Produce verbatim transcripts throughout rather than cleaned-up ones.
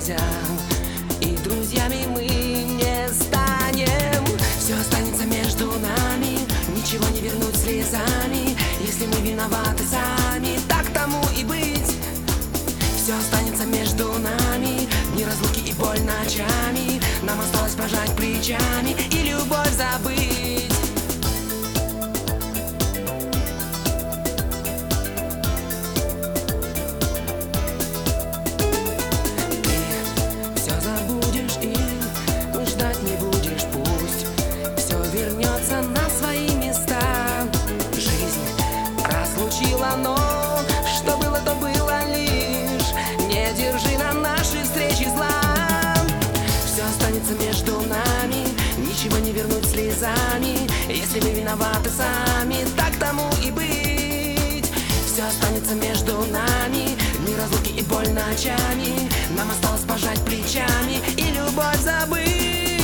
нельзя, и друзьями мы не станем. Все останется между нами, ничего не вернуть слезами. Если мы виноваты сами, так тому и быть. Все останется между нами, дни разлуки и боль ночами. Нам осталось пожать плечами и любовь забыть. Ты все забудешь и ждать не будешь, пусть все вернется на свои места. Жизнь разлучила, но что было, то было лишь. Не держи на нашей встрече зла. Все останется между нами, ничего не вернуть слезами. Если мы виноваты сами, так тому и быть. Все останется между нами, дни разлуки и боль ночами. Нам осталось пожать плечами и любовь забыть.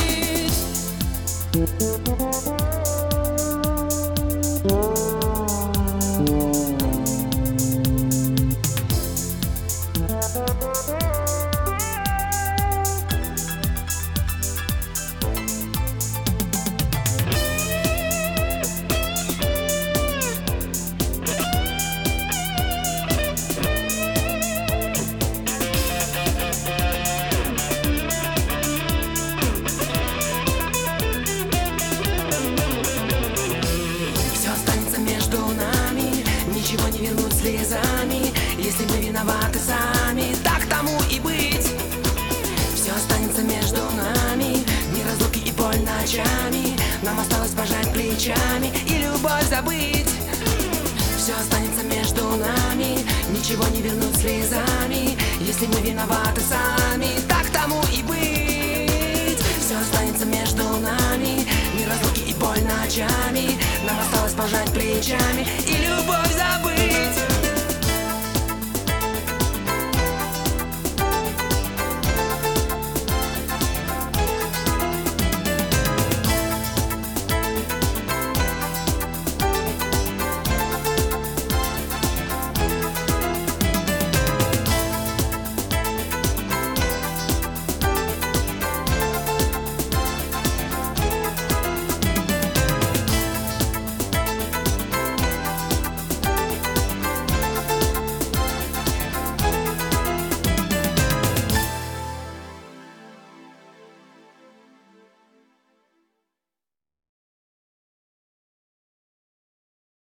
Ничего не вернуть слезами. Если мы виноваты сами, так тому и быть. Все останется между нами, дни разлуки и боль ночами. Нам осталось пожать плечами и любовь забыть. Все останется между нами, ничего не вернуть слезами. Если мы виноваты сами, так тому и быть. Все останется между нами, дни разлуки и боль ночами. Нам осталось пожать плечами